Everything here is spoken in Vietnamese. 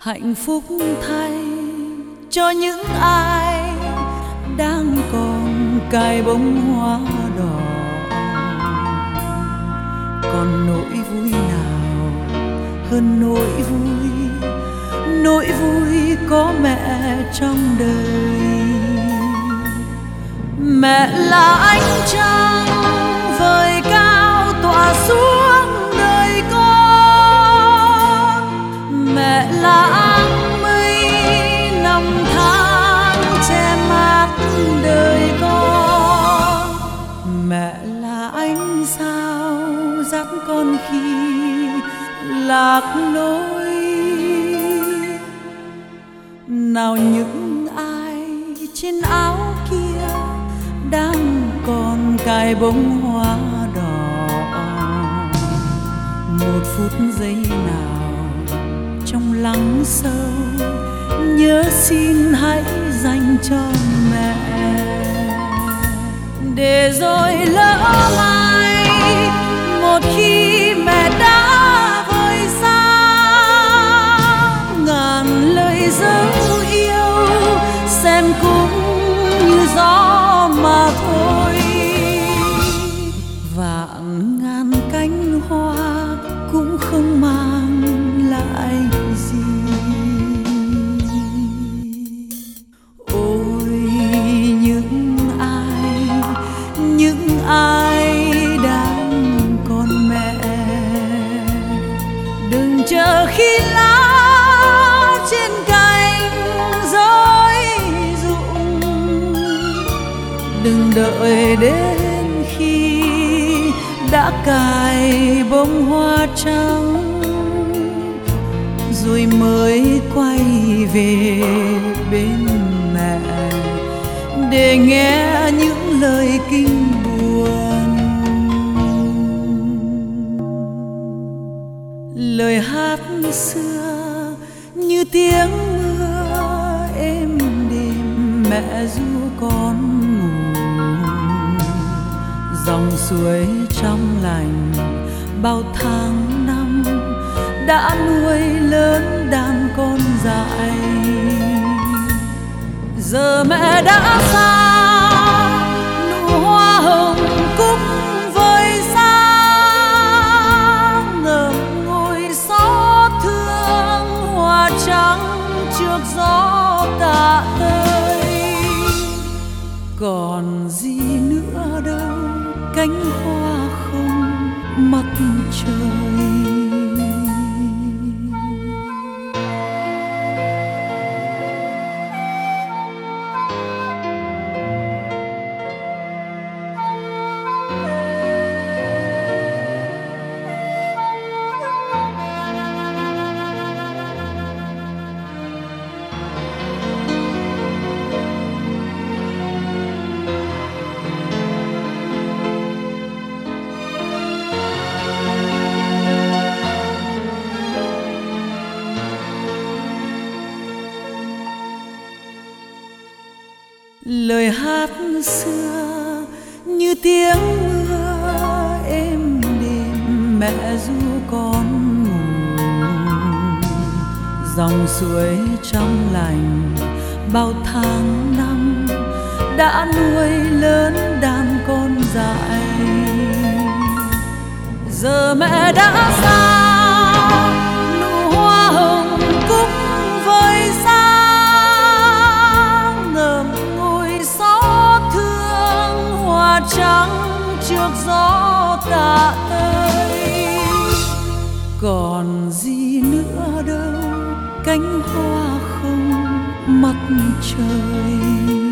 hạnh phúc thay cho những ai đang còn cài bông hoa đỏ. Còn nỗi vui nào hơn nỗi vui có mẹ trong đời. Mẹ là ánh trăng vời cao tỏa xuống đời con. Mẹ là áng mây năm tháng che mát đời con. Mẹ là ánh sao dắt con khi lạc lối. Nào những ai trên áo kia đang còn cài bông hoa đỏ, một phút giây nào trong lắng sâu nhớ xin hãy dành cho mẹ. Để rồi lỡ mai một khi mẹ đã vơi xa, ngàn lời dấu yêu xem cũng như gió mà thôi. Vạn ngàn cánh hoa cũng không mang lại gì. Ôi những ai đang còn mẹ, đừng chờ khi lá trên cành rơi rụng, đừng đợi đến khi đã cài bông hoa trắng rồi mới quay về bên mẹ để nghe những lời kinh buồn. Lời hát xưa như tiếng mưa êm đềm mẹ ru con ngủ. Dòng suối trong lành bao tháng năm đã nuôi lớn đàn con dại. Giờ mẹ đã xa, nụ hoa hồng cũng vơi xa. Ngậm ngùi xót thương hoa trắng trước gió tạ tơi. Còn gì nữa đâu cánh hoa không mặt trời. Lời hát xưa như tiếng mưa êm đềm mẹ ru con ngủ. Dòng suối trong lành bao tháng năm đã nuôi lớn đàn con dại. Giờ mẹ đã xa, nụ hoa hồng cũng vơi xa. Trắng trước gió tạ tơi. Còn gì nữa đâu cánh hoa không mặt trời.